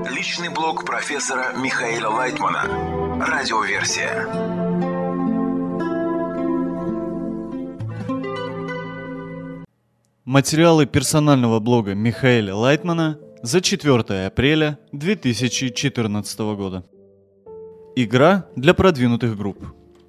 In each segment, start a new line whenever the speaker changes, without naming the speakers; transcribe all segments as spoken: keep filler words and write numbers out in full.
Личный блог профессора Михаила Лайтмана. Радиоверсия.
Материалы персонального блога Михаила Лайтмана за четвёртое апреля две тысячи четырнадцатого года. Игра для продвинутых групп.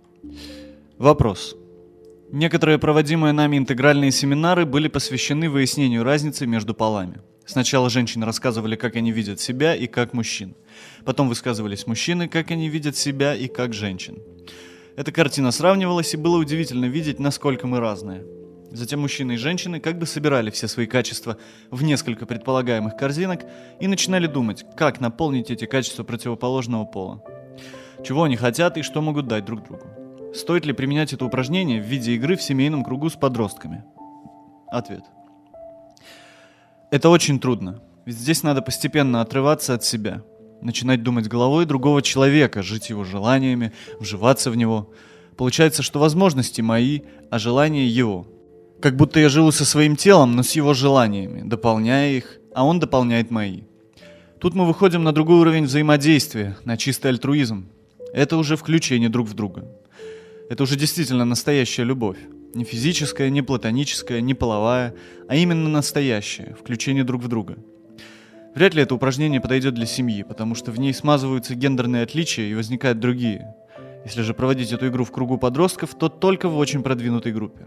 Вопрос. Некоторые проводимые нами интегральные семинары были посвящены выяснению разницы между полами. Сначала женщины рассказывали, как они видят себя и как мужчин. Потом высказывались мужчины, как они видят себя и как женщин. Эта картина сравнивалась, и было удивительно видеть, насколько мы разные. Затем мужчины и женщины как бы собирали все свои качества в несколько предполагаемых корзинок и начинали думать, как наполнить эти качества противоположного пола. Чего они хотят и что могут дать друг другу. Стоит ли применять это упражнение в виде игры в семейном кругу с подростками? Ответ. Это очень трудно, ведь здесь надо постепенно отрываться от себя, начинать думать головой другого человека, жить его желаниями, вживаться в него. Получается, что возможности мои, а желания его. Как будто я живу со своим телом, но с его желаниями, дополняя их, а он дополняет мои. Тут мы выходим на другой уровень взаимодействия, на чистый альтруизм. Это уже включение друг в друга. Это уже действительно настоящая любовь. Не физическая, не платоническая, не половая, а именно настоящая, включение друг в друга. Вряд ли это упражнение подойдет для семьи, потому что в ней смазываются гендерные отличия и возникают другие. Если же проводить эту игру в кругу подростков, то только в очень продвинутой группе.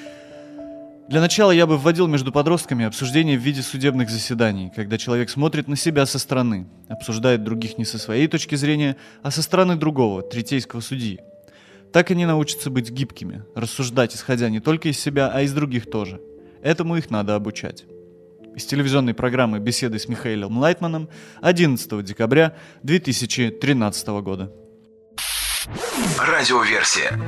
Для начала я бы вводил между подростками обсуждение в виде судебных заседаний, когда человек смотрит на себя со стороны, обсуждает других не со своей точки зрения, а со стороны другого, третейского судьи. Так они научатся быть гибкими, рассуждать, исходя не только из себя, а из других тоже. Этому их надо обучать. Из телевизионной программы «Беседы с Михаилом Лайтманом» одиннадцатого декабря две тысячи тринадцатого года.
Радиоверсия.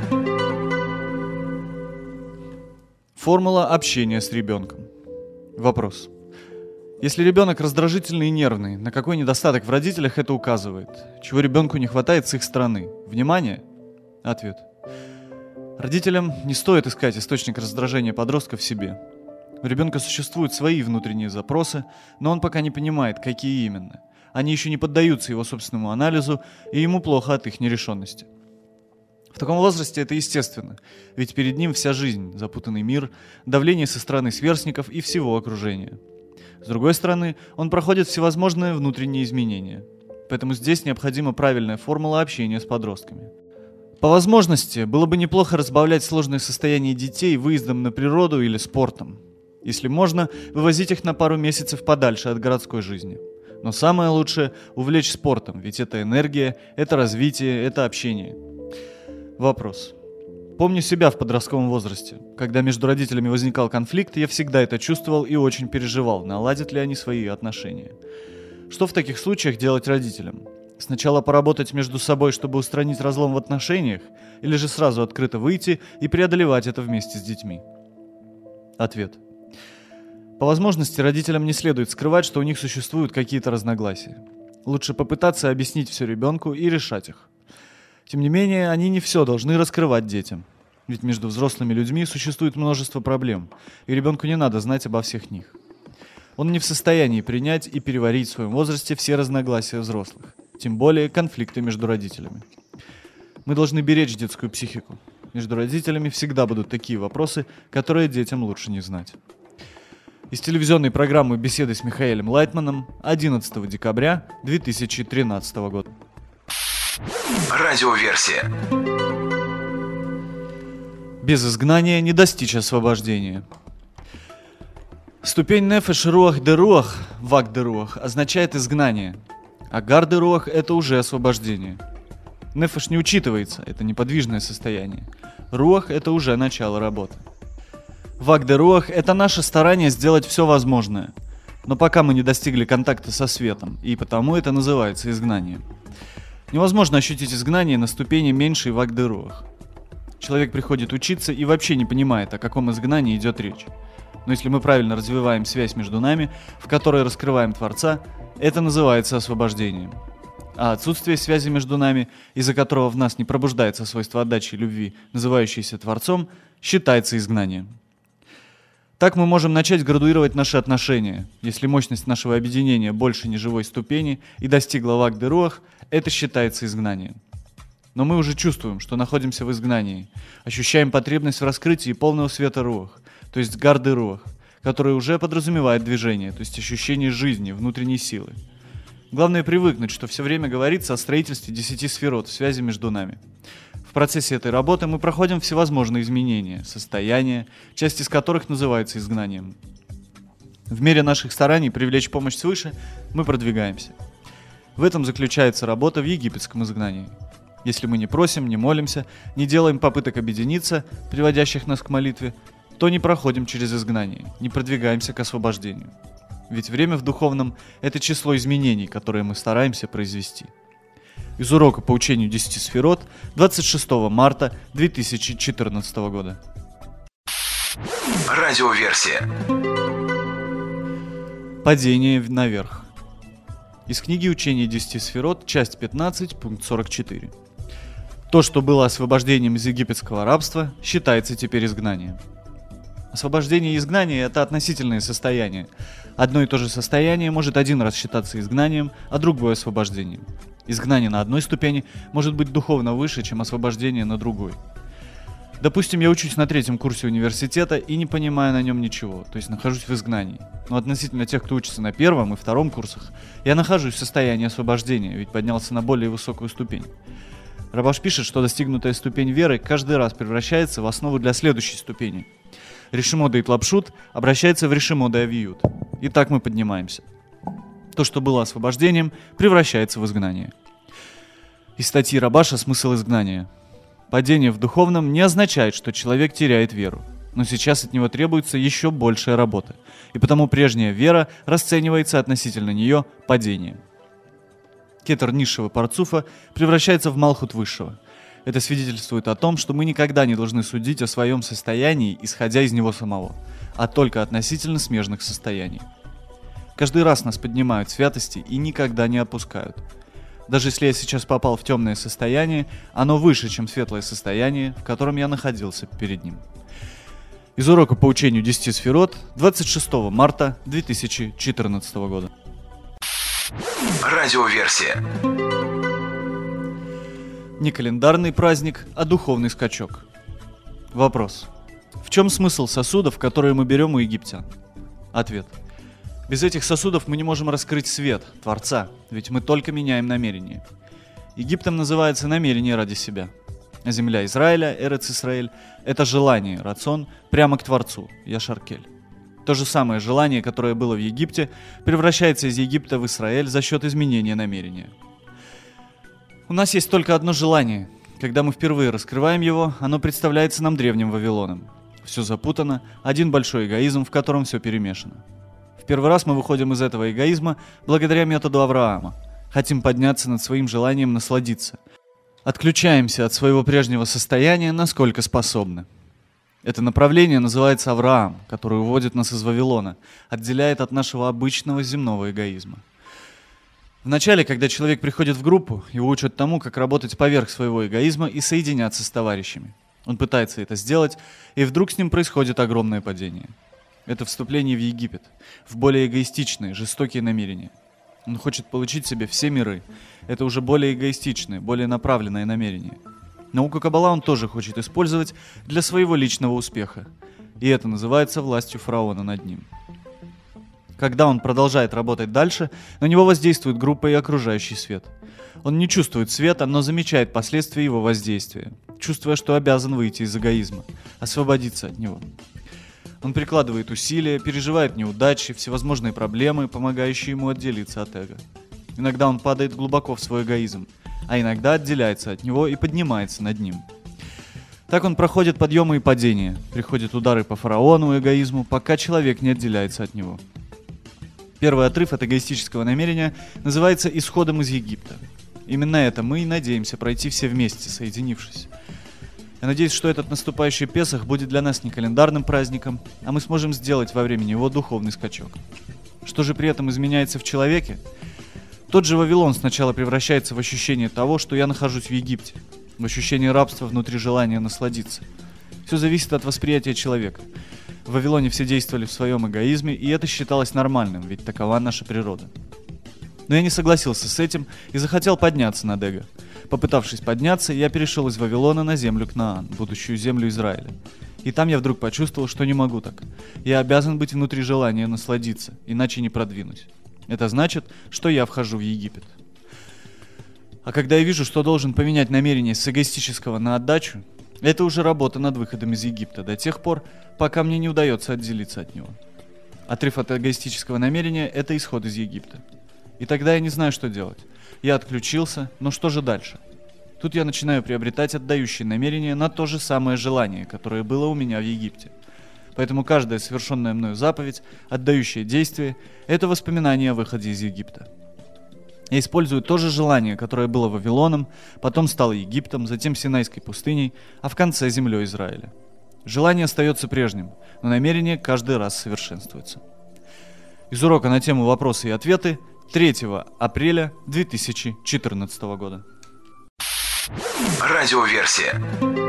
Формула общения с ребенком. Вопрос. Если ребенок раздражительный и нервный, на какой недостаток в родителях это указывает? Чего ребенку не хватает с их стороны? Внимания? Ответ. Родителям не стоит искать источник раздражения подростка в себе. У ребенка существуют свои внутренние запросы, но он пока не понимает, какие именно. Они еще не поддаются его собственному анализу, и ему плохо от их нерешенности. В таком возрасте это естественно, ведь перед ним вся жизнь, запутанный мир, давление со стороны сверстников и всего окружения. С другой стороны, он проходит всевозможные внутренние изменения. Поэтому здесь необходима правильная формула общения с подростками. По возможности, было бы неплохо разбавлять сложное состояние детей выездом на природу или спортом. Если можно, вывозить их на пару месяцев подальше от городской жизни. Но самое лучшее – увлечь спортом, ведь это энергия, это развитие, это общение. Вопрос. Помню себя в подростковом возрасте. Когда между родителями возникал конфликт, я всегда это чувствовал и очень переживал, наладят ли они свои отношения. Что в таких случаях делать родителям? Сначала поработать между собой, чтобы устранить разлом в отношениях, или же сразу открыто выйти и преодолевать это вместе с детьми? Ответ. По возможности родителям не следует скрывать, что у них существуют какие-то разногласия. Лучше попытаться объяснить все ребенку и решать их. Тем не менее, они не все должны раскрывать детям. Ведь между взрослыми людьми существует множество проблем, и ребенку не надо знать обо всех них. Он не в состоянии принять и переварить в своем возрасте все разногласия взрослых. Тем более конфликты между родителями. Мы должны беречь детскую психику. Между родителями всегда будут такие вопросы, которые детям лучше не знать. Из телевизионной программы «Беседы с Михаилом Лайтманом» одиннадцатого декабря две тысячи тринадцатого года.
Радиоверсия.
Без изгнания не достичь освобождения. Ступень нефеш руах де руах, вак де руах, означает изгнание. А гар де руах – это уже освобождение. Нефеш не учитывается, это неподвижное состояние. Руах – это уже начало работы. Вак де руах – это наше старание сделать все возможное. Но пока мы не достигли контакта со светом, и потому это называется изгнанием. Невозможно ощутить изгнание на ступени меньшей вак де руах. Человек приходит учиться и вообще не понимает, о каком изгнании идет речь. Но если мы правильно развиваем связь между нами, в которой раскрываем Творца, это называется освобождением. А отсутствие связи между нами, из-за которого в нас не пробуждается свойство отдачи и любви, называющееся Творцом, считается изгнанием. Так мы можем начать градуировать наши отношения. Если мощность нашего объединения больше неживой ступени и достигла вагды руах, это считается изгнанием. Но мы уже чувствуем, что находимся в изгнании, ощущаем потребность в раскрытии полного света руах, то есть гарды руах, который уже подразумевает движение, то есть ощущение жизни, внутренней силы. Главное привыкнуть, что все время говорится о строительстве десяти сферот в связи между нами. В процессе этой работы мы проходим всевозможные изменения, состояния, часть из которых называется изгнанием. В мере наших стараний привлечь помощь свыше мы продвигаемся. В этом заключается работа в египетском изгнании. Если мы не просим, не молимся, не делаем попыток объединиться, приводящих нас к молитве, то не проходим через изгнание, не продвигаемся к освобождению. Ведь время в духовном – это число изменений, которые мы стараемся произвести. Из урока по учению десяти сферот двадцать шестого марта две тысячи четырнадцатого года.
Радиоверсия.
Падение наверх. Из книги «Учение десяти сферот», часть пятнадцать, пункт сорок четыре. То, что было освобождением из египетского рабства, считается теперь изгнанием. Освобождение и изгнание – это относительные состояния. Одно и то же состояние может один раз считаться изгнанием, а другое – освобождением. Изгнание на одной ступени может быть духовно выше, чем освобождение на другой. Допустим, я учусь на третьем курсе университета и не понимаю на нем ничего, то есть нахожусь в изгнании. Но относительно тех, кто учится на первом и втором курсах, я нахожусь в состоянии освобождения, ведь поднялся на более высокую ступень. Рабаш пишет, что достигнутая ступень веры каждый раз превращается в основу для следующей ступени. Решимода и Тлапшут обращается в Решимода и Авиют. И так мы поднимаемся. То, что было освобождением, превращается в изгнание. Из статьи Рабаша «Смысл изгнания». Падение в духовном не означает, что человек теряет веру. Но сейчас от него требуется еще большая работа. И потому прежняя вера расценивается относительно нее падением. Кетер низшего парцуфа превращается в Малхут высшего. Это свидетельствует о том, что мы никогда не должны судить о своем состоянии, исходя из него самого, а только относительно смежных состояний. Каждый раз нас поднимают в святости и никогда не опускают. Даже если я сейчас попал в темное состояние, оно выше, чем светлое состояние, в котором я находился перед ним. Из урока по учению десяти сферот двадцать шестого марта две тысячи четырнадцатого года.
Радиоверсия.
Не календарный праздник, а духовный скачок. Вопрос. В чем смысл сосудов, которые мы берем у египтян? Ответ. Без этих сосудов мы не можем раскрыть свет, Творца, ведь мы только меняем намерение. Египтом называется намерение ради себя. А земля Израиля, Эрец Исраэль, это желание, рацион, прямо к Творцу, Яшаркель. То же самое желание, которое было в Египте, превращается из Египта в Израиль за счет изменения намерения. У нас есть только одно желание. Когда мы впервые раскрываем его, оно представляется нам древним Вавилоном. Все запутано, один большой эгоизм, в котором все перемешано. В первый раз мы выходим из этого эгоизма благодаря методу Авраама. Хотим подняться над своим желанием насладиться. Отключаемся от своего прежнего состояния, насколько способны. Это направление называется Авраам, который уводит нас из Вавилона, отделяет от нашего обычного земного эгоизма. Вначале, когда человек приходит в группу, его учат тому, как работать поверх своего эгоизма и соединяться с товарищами. Он пытается это сделать, и вдруг с ним происходит огромное падение. Это вступление в Египет, в более эгоистичные, жестокие намерения. Он хочет получить себе все миры. Это уже более эгоистичное, более направленное намерение. Науку Каббала он тоже хочет использовать для своего личного успеха. И это называется властью фараона над ним. Когда он продолжает работать дальше, на него воздействует группа и окружающий свет. Он не чувствует света, но замечает последствия его воздействия, чувствуя, что обязан выйти из эгоизма, освободиться от него. Он прикладывает усилия, переживает неудачи, всевозможные проблемы, помогающие ему отделиться от эго. Иногда он падает глубоко в свой эгоизм, а иногда отделяется от него и поднимается над ним. Так он проходит подъемы и падения, приходят удары по фараону и эгоизму, пока человек не отделяется от него. Первый отрыв от эгоистического намерения называется «Исходом из Египта». Именно это мы и надеемся пройти все вместе, соединившись. Я надеюсь, что этот наступающий Песах будет для нас не календарным праздником, а мы сможем сделать во время него духовный скачок. Что же при этом изменяется в человеке? Тот же Вавилон сначала превращается в ощущение того, что я нахожусь в Египте, в ощущение рабства внутри желания насладиться. Все зависит от восприятия человека. В Вавилоне все действовали в своем эгоизме, и это считалось нормальным, ведь такова наша природа. Но я не согласился с этим и захотел подняться над эго. Попытавшись подняться, я перешел из Вавилона на землю Кнаан, будущую землю Израиля. И там я вдруг почувствовал, что не могу так. Я обязан быть внутри желания насладиться, иначе не продвинусь. Это значит, что я вхожу в Египет. А когда я вижу, что должен поменять намерение с эгоистического на отдачу, это уже работа над выходом из Египта до тех пор, пока мне не удается отделиться от него. Отрыв от эгоистического намерения – это исход из Египта. И тогда я не знаю, что делать. Я отключился, но что же дальше? Тут я начинаю приобретать отдающие намерения на то же самое желание, которое было у меня в Египте. Поэтому каждая совершенная мною заповедь, отдающее действие – это воспоминание о выходе из Египта. Я использую то же желание, которое было Вавилоном, потом стало Египтом, затем Синайской пустыней, а в конце землей Израиля. Желание остается прежним, но намерение каждый раз совершенствуется. Из урока на тему «Вопросы и ответы» третьего апреля две тысячи четырнадцатого года.
Радиоверсия.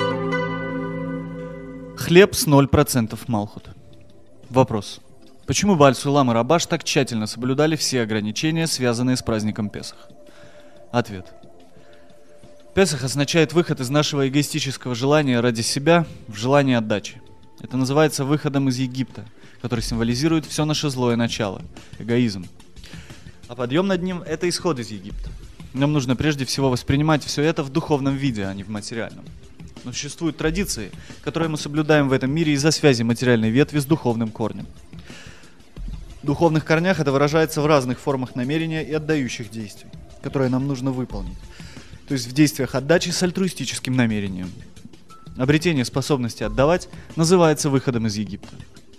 Хлеб с ноль процентов малхут. Вопрос. Почему Бааль Сулам и Рабаш так тщательно соблюдали все ограничения, связанные с праздником Песах? Ответ. Песах означает выход из нашего эгоистического желания ради себя в желание отдачи. Это называется выходом из Египта, который символизирует все наше злое начало – эгоизм. А подъем над ним – это исход из Египта. Нам нужно прежде всего воспринимать все это в духовном виде, а не в материальном. Но существуют традиции, которые мы соблюдаем в этом мире из-за связи материальной ветви с духовным корнем. В духовных корнях это выражается в разных формах намерения и отдающих действий, которые нам нужно выполнить. То есть в действиях отдачи с альтруистическим намерением. Обретение способности отдавать называется выходом из Египта.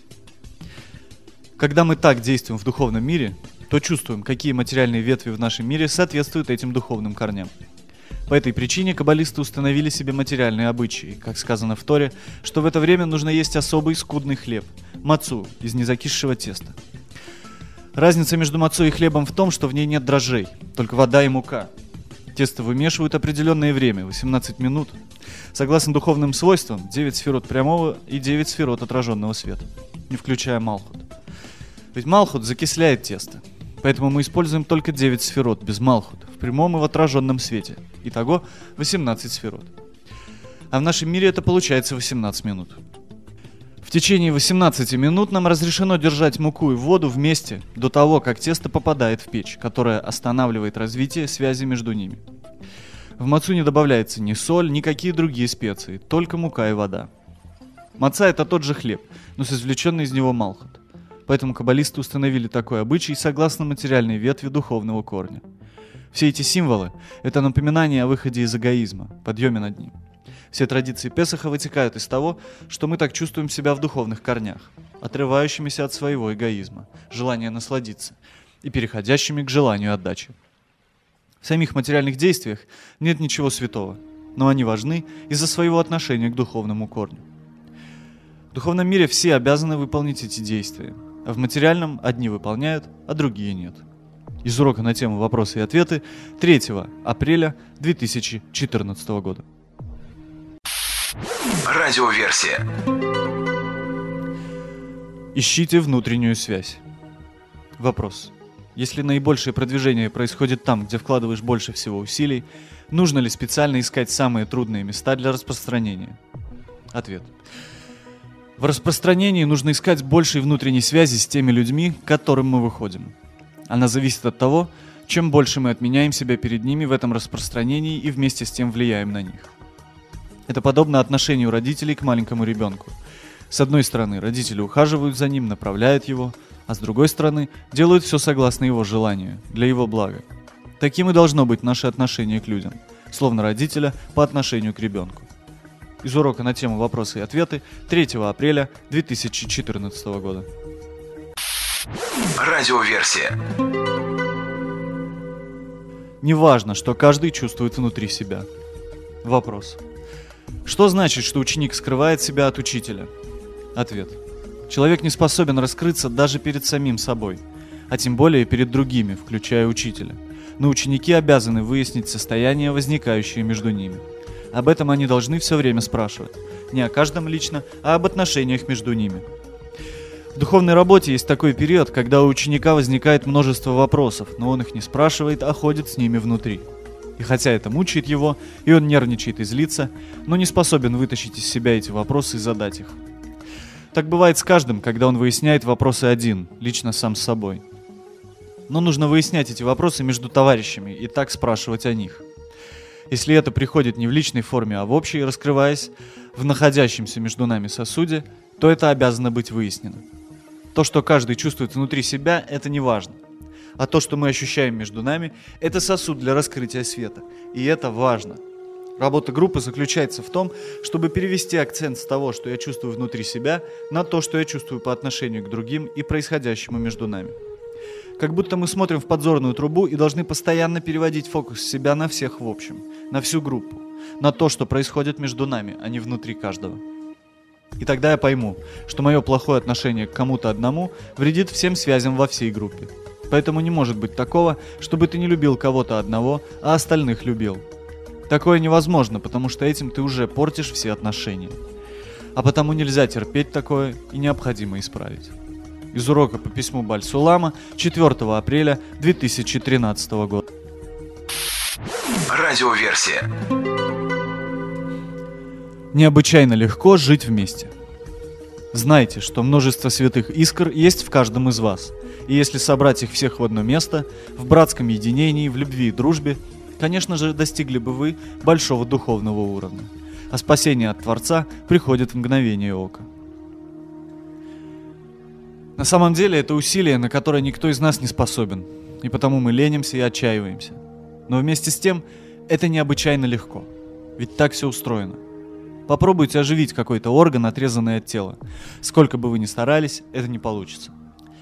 Когда мы так действуем в духовном мире, то чувствуем, какие материальные ветви в нашем мире соответствуют этим духовным корням. По этой причине каббалисты установили себе материальные обычаи, как сказано в Торе, что в это время нужно есть особый скудный хлеб – мацу из незакисшего теста. Разница между мацу и хлебом в том, что в ней нет дрожжей, только вода и мука. Тесто вымешивают определенное время – восемнадцать минут. Согласно духовным свойствам, девять сферот прямого и девять сферот отраженного света, не включая малхут. Ведь малхут закисляет тесто, поэтому мы используем только девять сферот без малхут в прямом и в отраженном свете. Итого восемнадцать сферот. А в нашем мире это получается восемнадцать минут. В течение восемнадцати минут нам разрешено держать муку и воду вместе до того, как тесто попадает в печь, которая останавливает развитие связи между ними. В мацу не добавляется ни соль, ни какие другие специи, только мука и вода. Маца – это тот же хлеб, но с извлеченной из него малхут. Поэтому каббалисты установили такой обычай согласно материальной ветви духовного корня. Все эти символы – это напоминание о выходе из эгоизма, подъеме над ним. Все традиции Песаха вытекают из того, что мы так чувствуем себя в духовных корнях, отрывающимися от своего эгоизма, желания насладиться, и переходящими к желанию отдачи. В самих материальных действиях нет ничего святого, но они важны из-за своего отношения к духовному корню. В духовном мире все обязаны выполнить эти действия, а в материальном одни выполняют, а другие нет. Из урока на тему «Вопросы и ответы» третьего апреля две тысячи четырнадцатого года.
Радиоверсия.
Ищите внутреннюю связь. Вопрос. Если наибольшее продвижение происходит там, где вкладываешь больше всего усилий, нужно ли специально искать самые трудные места для распространения? Ответ. В распространении нужно искать большей внутренней связи с теми людьми, к которым мы выходим. Она зависит от того, чем больше мы отменяем себя перед ними в этом распространении и вместе с тем влияем на них. Это подобно отношению родителей к маленькому ребенку. С одной стороны, родители ухаживают за ним, направляют его, а с другой стороны, делают все согласно его желанию, для его блага. Таким и должно быть наше отношение к людям, словно родителя по отношению к ребенку. Из урока на тему «Вопросы и ответы» третьего апреля две тысячи четырнадцатого года.
Радиоверсия.
Неважно, что каждый чувствует внутри себя. Вопрос. Что значит, что ученик скрывает себя от учителя? Ответ. Человек не способен раскрыться даже перед самим собой, а тем более перед другими, включая учителя. Но ученики обязаны выяснить состояние, возникающее между ними. Об этом они должны все время спрашивать. Не о каждом лично, а об отношениях между ними. В духовной работе есть такой период, когда у ученика возникает множество вопросов, но он их не спрашивает, а ходит с ними внутри. И хотя это мучает его, и он нервничает и злится, но не способен вытащить из себя эти вопросы и задать их. Так бывает с каждым, когда он выясняет вопросы один, лично сам с собой. Но нужно выяснять эти вопросы между товарищами и так спрашивать о них. Если это приходит не в личной форме, а в общей, раскрываясь в находящемся между нами сосуде, то это обязано быть выяснено. То, что каждый чувствует внутри себя, это не важно. А то, что мы ощущаем между нами, это сосуд для раскрытия света. И это важно. Работа группы заключается в том, чтобы перевести акцент с того, что я чувствую внутри себя, на то, что я чувствую по отношению к другим и происходящему между нами. Как будто мы смотрим в подзорную трубу и должны постоянно переводить фокус себя на всех в общем, на всю группу, на то, что происходит между нами, а не внутри каждого. И тогда я пойму, что мое плохое отношение к кому-то одному вредит всем связям во всей группе. Поэтому не может быть такого, чтобы ты не любил кого-то одного, а остальных любил. Такое невозможно, потому что этим ты уже портишь все отношения. А потому нельзя терпеть такое и необходимо исправить. Из урока по письму Баль-Сулама четвёртого апреля две тысячи тринадцатого года.
Радиоверсия.
Необычайно легко жить вместе. Знайте, что множество святых искр есть в каждом из вас. И если собрать их всех в одно место, в братском единении, в любви и дружбе, конечно же, достигли бы вы большого духовного уровня. А спасение от Творца приходит в мгновение ока. На самом деле это усилие, на которое никто из нас не способен, и потому мы ленимся и отчаиваемся. Но вместе с тем это необычайно легко, ведь так все устроено. Попробуйте оживить какой-то орган, отрезанный от тела. Сколько бы вы ни старались, это не получится.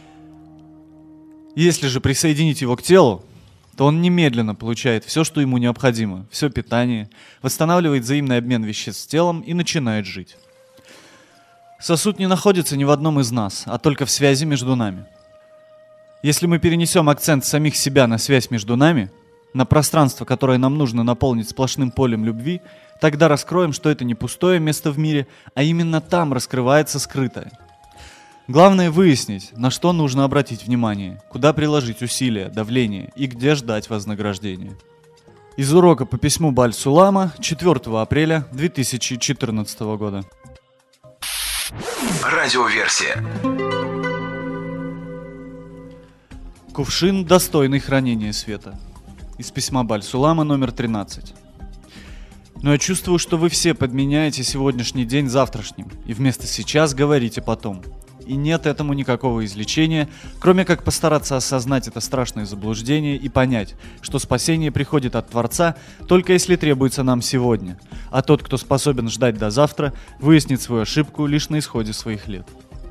Если же присоединить его к телу, то он немедленно получает все, что ему необходимо, все питание, восстанавливает взаимный обмен веществ с телом и начинает жить. Сосуд не находится ни в одном из нас, а только в связи между нами. Если мы перенесем акцент самих себя на связь между нами, на пространство, которое нам нужно наполнить сплошным полем любви, тогда раскроем, что это не пустое место в мире, а именно там раскрывается скрытое. Главное выяснить, на что нужно обратить внимание, куда приложить усилия, давление и где ждать вознаграждения. Из урока по письму Баль-Сулама четвёртого апреля две тысячи четырнадцатого года.
Радиоверсия.
Кувшин, достойный хранения света. Из письма Баль-Сулама номер тринадцать. Но я чувствую, что вы все подменяете сегодняшний день завтрашним, и вместо «сейчас» говорите «потом». И нет этому никакого излечения, кроме как постараться осознать это страшное заблуждение и понять, что спасение приходит от Творца только если требуется нам сегодня, а тот, кто способен ждать до завтра, выяснит свою ошибку лишь на исходе своих лет.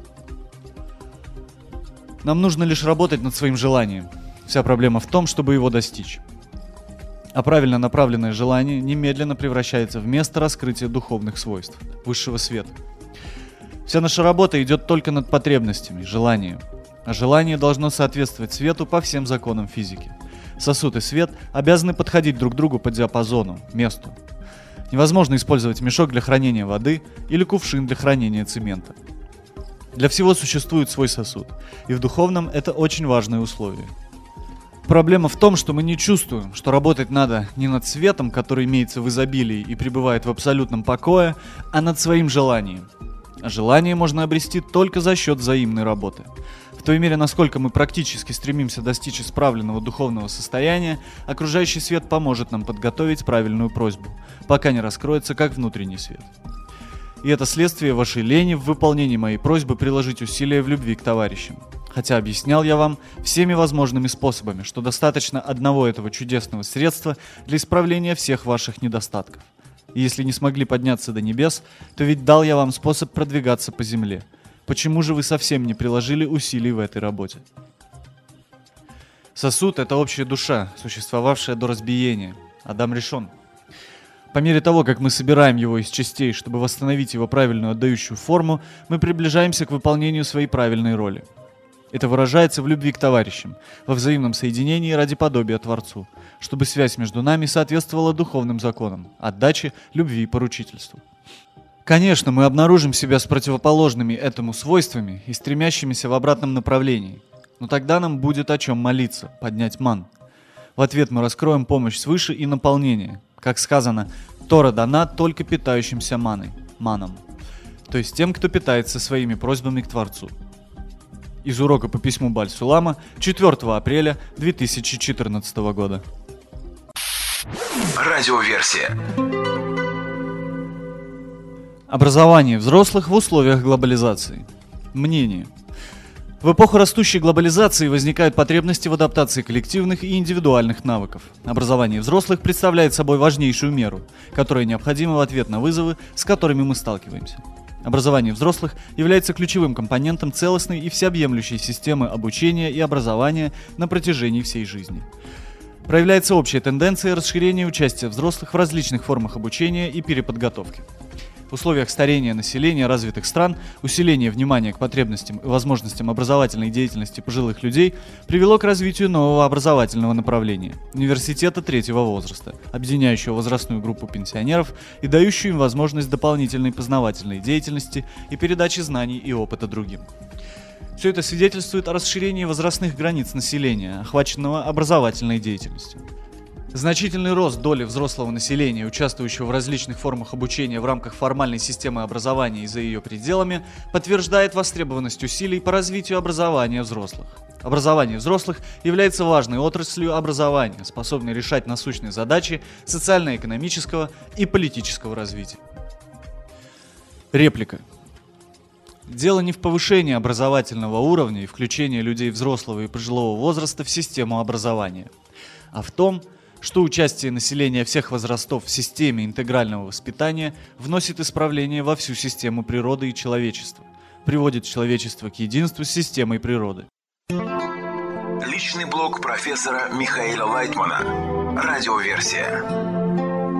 Нам нужно лишь работать над своим желанием. Вся проблема в том, чтобы его достичь. А правильно направленное желание немедленно превращается в место раскрытия духовных свойств, высшего света. Вся наша работа идет только над потребностями, желанием. А желание должно соответствовать свету по всем законам физики. Сосуд и свет обязаны подходить друг к другу по диапазону, месту. Невозможно использовать мешок для хранения воды или кувшин для хранения цемента. Для всего существует свой сосуд, и в духовном это очень важное условие. Проблема в том, что мы не чувствуем, что работать надо не над светом, который имеется в изобилии и пребывает в абсолютном покое, а над своим желанием. А желание можно обрести только за счет взаимной работы. В той мере, насколько мы практически стремимся достичь исправленного духовного состояния, окружающий свет поможет нам подготовить правильную просьбу, пока не раскроется как внутренний свет. И это следствие вашей лени в выполнении моей просьбы приложить усилия в любви к товарищам. Хотя объяснял я вам всеми возможными способами, что достаточно одного этого чудесного средства для исправления всех ваших недостатков. И если не смогли подняться до небес, то ведь дал я вам способ продвигаться по земле. Почему же вы совсем не приложили усилий в этой работе? Сосуд — это общая душа, существовавшая до разбиения. Адам решен. По мере того, как мы собираем его из частей, чтобы восстановить его правильную отдающую форму, мы приближаемся к выполнению своей правильной роли. Это выражается в любви к товарищам, во взаимном соединении ради подобия Творцу, чтобы связь между нами соответствовала духовным законам, отдаче, любви и поручительству. Конечно, мы обнаружим себя с противоположными этому свойствами и стремящимися в обратном направлении. Но тогда нам будет о чем молиться, поднять ман. В ответ мы раскроем помощь свыше и наполнение. Как сказано, Тора дана только питающимся маной, маном. То есть тем, кто питается своими просьбами к Творцу. Из урока по письму Баль-Сулама четвёртого апреля две тысячи четырнадцатого года.
Радиоверсия.
Образование взрослых в условиях глобализации. Мнение. В эпоху растущей глобализации возникают потребности в адаптации коллективных и индивидуальных навыков. Образование взрослых представляет собой важнейшую меру, которая необходима в ответ на вызовы, с которыми мы сталкиваемся. Образование взрослых является ключевым компонентом целостной и всеобъемлющей системы обучения и образования на протяжении всей жизни. Проявляется общая тенденция расширения участия взрослых в различных формах обучения и переподготовки. В условиях старения населения развитых стран усиление внимания к потребностям и возможностям образовательной деятельности пожилых людей привело к развитию нового образовательного направления – университета третьего возраста, объединяющего возрастную группу пенсионеров и дающую им возможность дополнительной познавательной деятельности и передачи знаний и опыта другим. Все это свидетельствует о расширении возрастных границ населения, охваченного образовательной деятельностью. Значительный рост доли взрослого населения, участвующего в различных формах обучения в рамках формальной системы образования и за ее пределами, подтверждает востребованность усилий по развитию образования взрослых. Образование взрослых является важной отраслью образования, способной решать насущные задачи социально-экономического и политического развития. Реплика. Дело не в повышении образовательного уровня и включении людей взрослого и пожилого возраста в систему образования, а в том, что участие населения всех возрастов в системе интегрального воспитания вносит исправление во всю систему природы и человечества, приводит человечество к единству с системой природы.
Личный блог профессора Михаила Лайтмана. Радиоверсия.